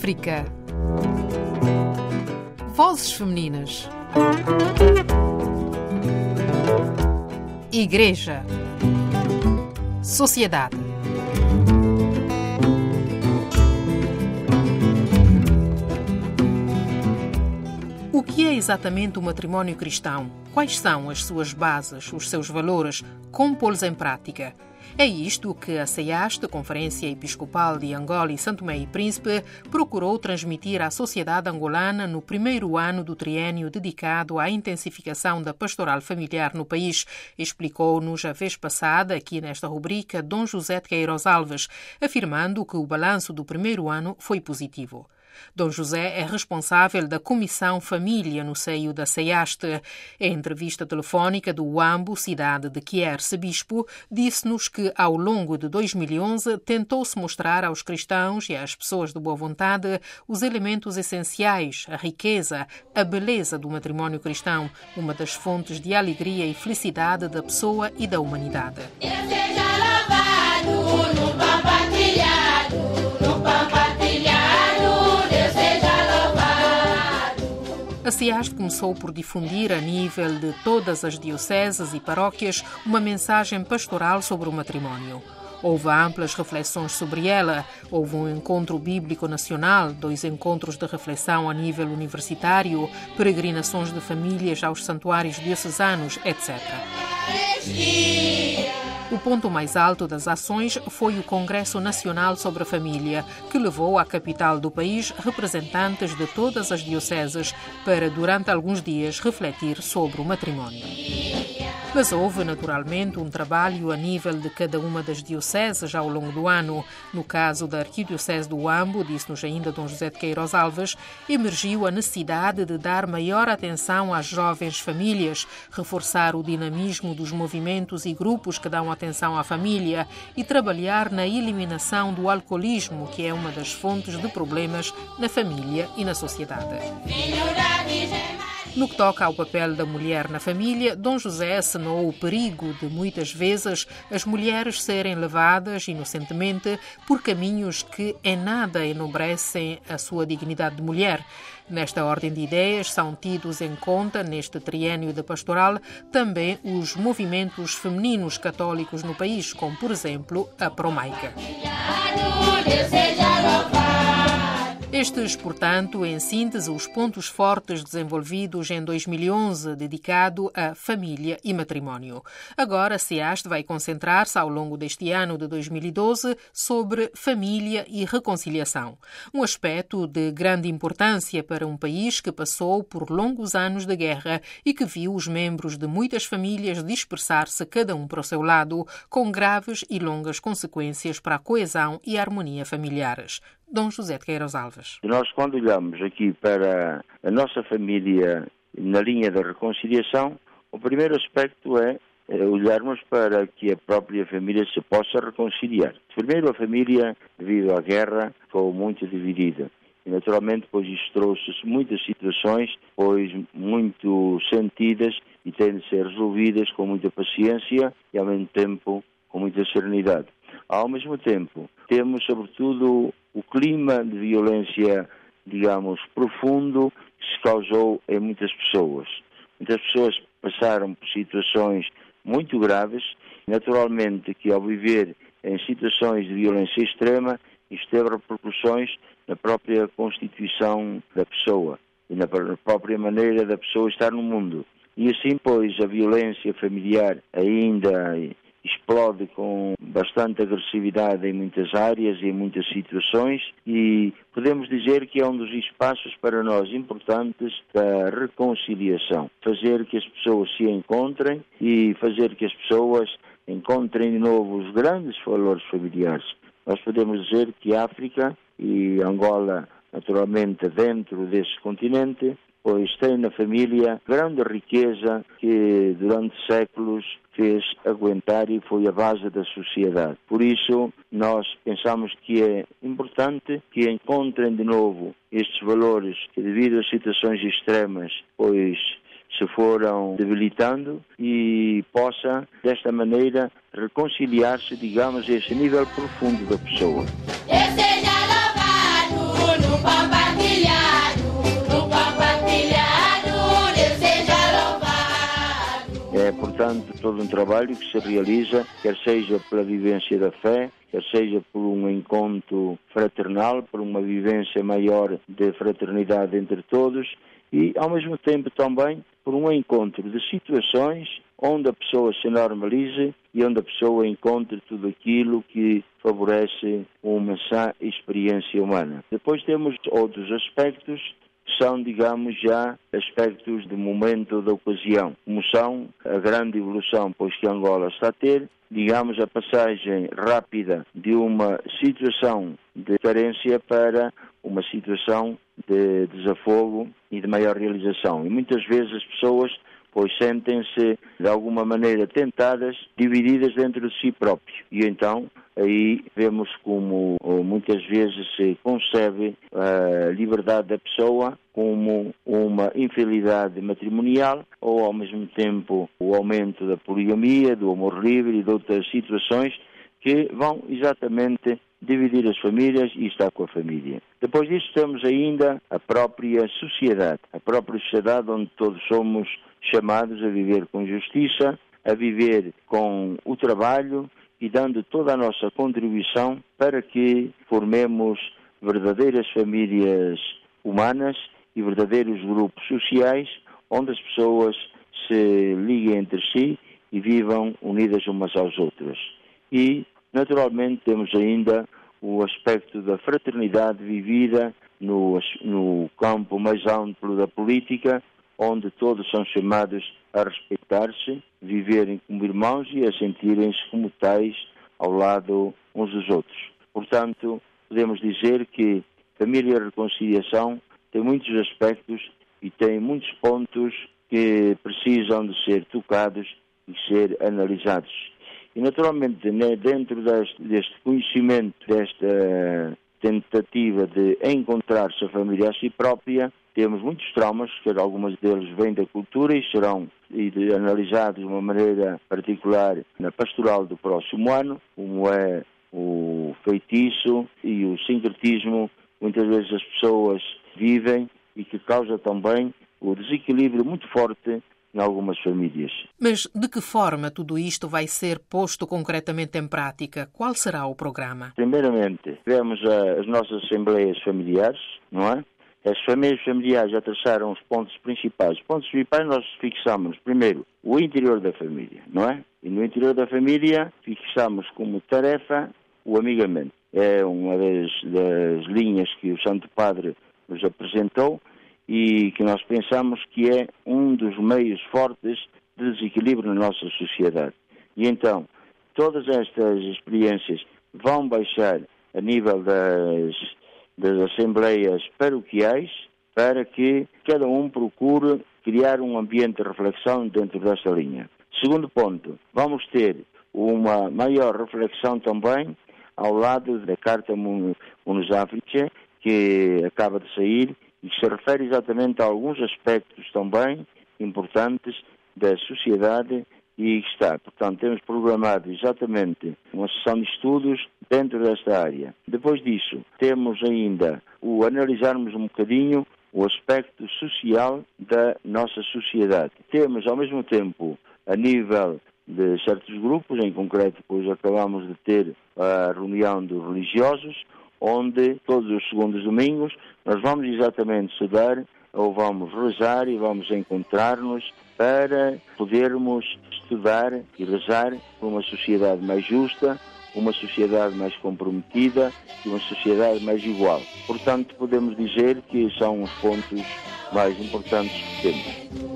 África. Vozes femininas. Igreja. Sociedade. O que é exatamente o matrimónio cristão? Quais são as suas bases, os seus valores? Como pô-los em prática? É isto que a CEAST, Conferência Episcopal de Angola e São Tomé e Príncipe, procurou transmitir à sociedade angolana no primeiro ano do triênio dedicado à intensificação da pastoral familiar no país, explicou-nos a vez passada, aqui nesta rubrica, Dom José de Queiroz Alves, afirmando que o balanço do primeiro ano foi positivo. Dom José é responsável da Comissão Família no seio da CEAST. Em entrevista telefónica do Uambo, cidade de Quierce Bispo, disse-nos que, ao longo de 2011, tentou-se mostrar aos cristãos e às pessoas de boa vontade os elementos essenciais, a riqueza, a beleza do matrimónio cristão, uma das fontes de alegria e felicidade da pessoa e da humanidade. A CEAST começou por difundir a nível de todas as dioceses e paróquias uma mensagem pastoral sobre o matrimónio. Houve amplas reflexões sobre ela, houve um encontro bíblico nacional, 2 encontros de reflexão a nível universitário, peregrinações de famílias aos santuários diocesanos, etc. O ponto mais alto das ações foi o Congresso Nacional sobre a Família, que levou à capital do país representantes de todas as dioceses para, durante alguns dias, refletir sobre o matrimónio. Mas houve, naturalmente, um trabalho a nível de cada uma das dioceses ao longo do ano. No caso da Arquidiocese do Uambo, disse-nos ainda Dom José de Queiroz Alves, emergiu a necessidade de dar maior atenção às jovens famílias, reforçar o dinamismo dos movimentos e grupos que dão atenção à família e trabalhar na eliminação do alcoolismo, que é uma das fontes de problemas na família e na sociedade. No que toca ao papel da mulher na família, Dom José assinou o perigo de, muitas vezes, as mulheres serem levadas, inocentemente, por caminhos que em nada enobrecem a sua dignidade de mulher. Nesta ordem de ideias, são tidos em conta, neste triênio da pastoral, também os movimentos femininos católicos no país, como, por exemplo, a Promaica. Estes, portanto, em síntese, os pontos fortes desenvolvidos em 2011, dedicado a família e matrimónio. Agora, a CEAST vai concentrar-se, ao longo deste ano de 2012, sobre família e reconciliação. Um aspecto de grande importância para um país que passou por longos anos de guerra e que viu os membros de muitas famílias dispersar-se cada um para o seu lado, com graves e longas consequências para a coesão e a harmonia familiares. Dom José de Queiroz Alves. Nós, quando olhamos aqui para a nossa família na linha da reconciliação, o primeiro aspecto é olharmos para que a própria família se possa reconciliar. Primeiro, a família, devido à guerra, ficou muito dividida. E, naturalmente, pois isto trouxe muitas situações, pois muito sentidas e têm de ser resolvidas com muita paciência e, ao mesmo tempo, com muita serenidade. Ao mesmo tempo, temos, sobretudo, o clima de violência, digamos, profundo que se causou em muitas pessoas. Muitas pessoas passaram por situações muito graves, naturalmente que ao viver em situações de violência extrema, isto teve repercussões na própria constituição da pessoa e na própria maneira da pessoa estar no mundo. E assim, pois, a violência familiar ainda explode com bastante agressividade em muitas áreas e em muitas situações e podemos dizer que é um dos espaços para nós importantes da reconciliação. Fazer que as pessoas se encontrem e fazer que as pessoas encontrem de novo os grandes valores familiares. Nós podemos dizer que a África e Angola, naturalmente dentro desse continente, pois tem na família grande riqueza que durante séculos fez aguentar e foi a base da sociedade. Por isso, nós pensamos que é importante que encontrem de novo estes valores que, devido a situações extremas, pois se foram debilitando e possa, desta maneira, reconciliar-se, digamos, a esse nível profundo da pessoa. É, portanto, todo um trabalho que se realiza, quer seja pela vivência da fé, quer seja por um encontro fraternal, por uma vivência maior de fraternidade entre todos e, ao mesmo tempo, também por um encontro de situações onde a pessoa se normalize e onde a pessoa encontre tudo aquilo que favorece uma sã experiência humana. Depois temos outros aspectos que são, digamos, já aspectos de momento da ocasião, como são a grande evolução, pois que Angola está a ter, digamos, a passagem rápida de uma situação de carência para uma situação de desafogo e de maior realização. E muitas vezes as pessoas pois sentem-se, de alguma maneira, tentadas, divididas dentro de si próprios. E então, aí vemos como muitas vezes se concebe a liberdade da pessoa como uma infidelidade matrimonial ou, ao mesmo tempo, o aumento da poligamia, do amor livre e de outras situações que vão exatamente dividir as famílias e estar com a família. Depois disso temos ainda a própria sociedade onde todos somos chamados a viver com justiça, a viver com o trabalho e dando toda a nossa contribuição para que formemos verdadeiras famílias humanas e verdadeiros grupos sociais onde as pessoas se liguem entre si e vivam unidas umas às outras. E, naturalmente, temos ainda o aspecto da fraternidade vivida no campo mais amplo da política, onde todos são chamados a respeitar-se, viverem como irmãos e a sentirem-se como tais ao lado uns dos outros. Portanto, podemos dizer que família e reconciliação tem muitos aspectos e tem muitos pontos que precisam de ser tocados e ser analisados. E, naturalmente, dentro deste conhecimento, desta tentativa de encontrar-se a família a si própria, temos muitos traumas, que algumas deles vêm da cultura e serão analisados de uma maneira particular na pastoral do próximo ano, como é o feitiço e o sincretismo. Muitas vezes as pessoas vivem e que causa também o desequilíbrio muito forte em algumas famílias. Mas de que forma tudo isto vai ser posto concretamente em prática? Qual será o programa? Primeiramente, tivemos as nossas assembleias familiares, não é? As famílias familiares já traçaram os pontos principais. Os pontos principais nós fixamos, primeiro, o interior da família, não é? E no interior da família fixamos como tarefa o amigamento. É uma das linhas que o Santo Padre nos apresentou e que nós pensamos que é um dos meios fortes de desequilíbrio na nossa sociedade. E então, todas estas experiências vão baixar a nível das assembleias paroquiais para que cada um procure criar um ambiente de reflexão dentro desta linha. Segundo ponto, vamos ter uma maior reflexão também ao lado da Carta Munus Africae, que acaba de sair e que se refere exatamente a alguns aspectos também importantes da sociedade e que está. Portanto, temos programado exatamente uma sessão de estudos dentro desta área. Depois disso, temos ainda o analisarmos um bocadinho o aspecto social da nossa sociedade. Temos, ao mesmo tempo, a nível de certos grupos, em concreto, pois acabamos de ter a reunião dos religiosos, onde todos os segundos domingos nós vamos exatamente estudar ou vamos rezar e vamos encontrar-nos para podermos estudar e rezar por uma sociedade mais justa, uma sociedade mais comprometida e uma sociedade mais igual. Portanto, podemos dizer que são os pontos mais importantes que temos.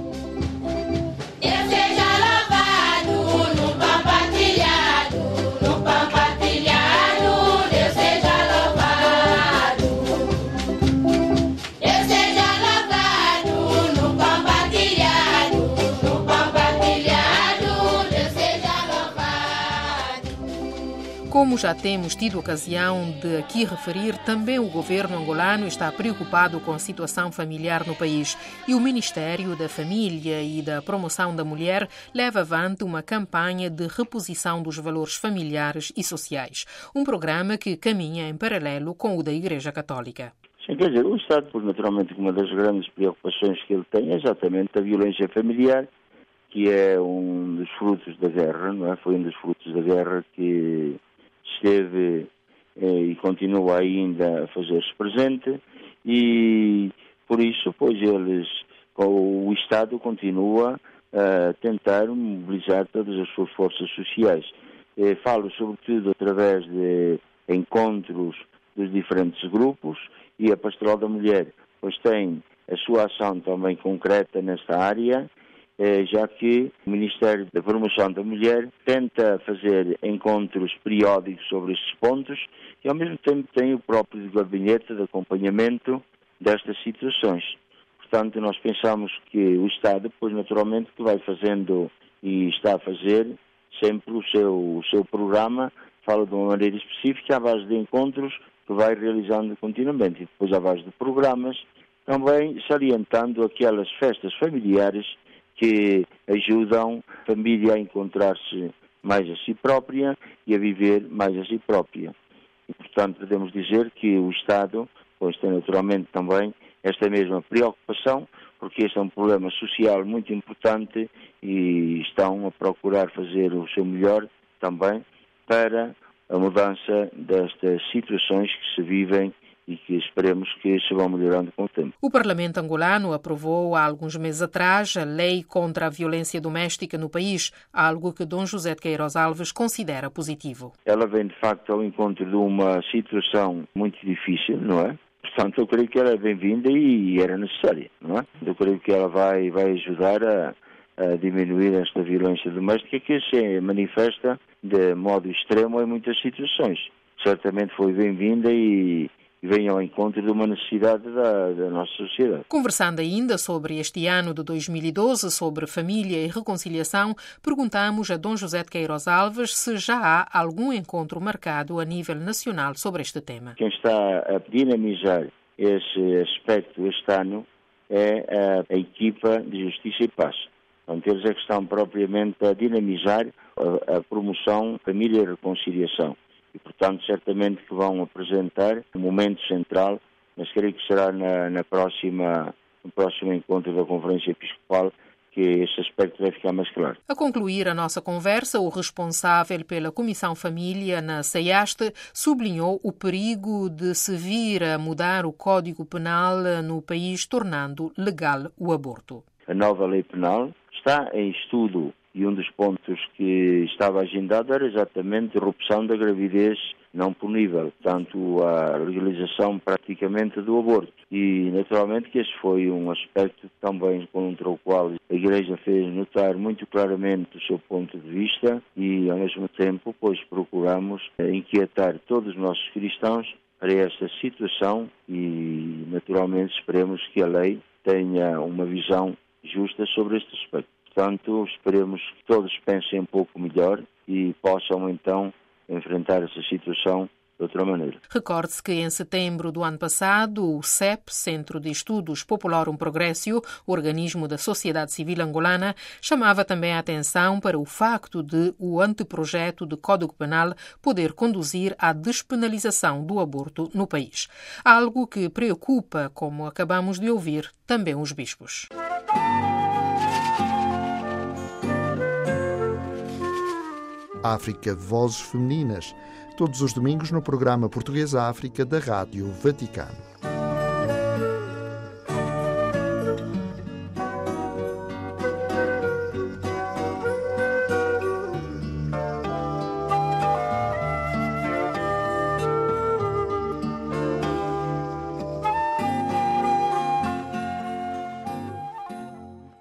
Como já temos tido ocasião de aqui referir, também o governo angolano está preocupado com a situação familiar no país e o Ministério da Família e da Promoção da Mulher leva avante uma campanha de reposição dos valores familiares e sociais, um programa que caminha em paralelo com o da Igreja Católica. Sim, quer dizer, o Estado, naturalmente, uma das grandes preocupações que ele tem é exatamente a violência familiar que é um dos frutos da guerra, não é? Foi um dos frutos da guerra que esteve e continua ainda a fazer-se presente, e por isso, pois, o Estado continua a tentar mobilizar todas as suas forças sociais. Falo sobretudo através de encontros dos diferentes grupos, e a Pastoral da Mulher pois tem a sua ação também concreta nesta área, já que o Ministério da Promoção da Mulher tenta fazer encontros periódicos sobre estes pontos e ao mesmo tempo tem o próprio gabinete de acompanhamento destas situações. Portanto, nós pensamos que o Estado, pois naturalmente, que vai fazendo e está a fazer sempre o seu programa, fala de uma maneira específica, à base de encontros que vai realizando continuamente, e depois à base de programas, também salientando aquelas festas familiares que ajudam a família a encontrar-se mais a si própria e a viver mais a si própria. E, portanto, podemos dizer que o Estado, pois tem naturalmente também esta mesma preocupação, porque este é um problema social muito importante e estão a procurar fazer o seu melhor também para a mudança destas situações que se vivem e que esperemos que se vão melhorando com o tempo. O Parlamento angolano aprovou há alguns meses atrás a Lei contra a Violência Doméstica no país, algo que Dom José de Queiroz Alves considera positivo. Ela vem, de facto, ao encontro de uma situação muito difícil, não é? Portanto, eu creio que ela é bem-vinda e era necessária, não é? Eu creio que ela vai ajudar a diminuir esta violência doméstica que se manifesta de modo extremo em muitas situações. Certamente foi bem-vinda e vem ao encontro de uma necessidade da nossa sociedade. Conversando ainda sobre este ano de 2012, sobre família e reconciliação, perguntamos a Dom José de Queiroz Alves se já há algum encontro marcado a nível nacional sobre este tema. Quem está a dinamizar esse aspecto este ano é a equipa de Justiça e Paz. Então, eles é que estão propriamente a dinamizar a promoção família e reconciliação. E, portanto, certamente que vão apresentar um momento central, mas creio que será no próximo encontro da Conferência Episcopal que este aspecto vai ficar mais claro. A concluir a nossa conversa, o responsável pela Comissão Família na CEIASTE sublinhou o perigo de se vir a mudar o Código Penal no país, tornando legal o aborto. A nova lei penal está em estudo e um dos pontos que estava agendado era exatamente a interrupção da gravidez não punível, portanto a legalização praticamente do aborto. E naturalmente que esse foi um aspecto também contra o qual a Igreja fez notar muito claramente o seu ponto de vista e ao mesmo tempo pois procuramos inquietar todos os nossos cristãos para esta situação e naturalmente esperemos que a lei tenha uma visão justa sobre este aspecto. Portanto, esperemos que todos pensem um pouco melhor e possam, então, enfrentar essa situação de outra maneira. Recorde-se que em setembro do ano passado, o CEP, Centro de Estudos Popularum Progressio, organismo da sociedade civil angolana, chamava também a atenção para o facto de o anteprojeto de Código Penal poder conduzir à despenalização do aborto no país. Algo que preocupa, como acabamos de ouvir, também os bispos. África Vozes Femininas, todos os domingos no programa Português África da Rádio Vaticano.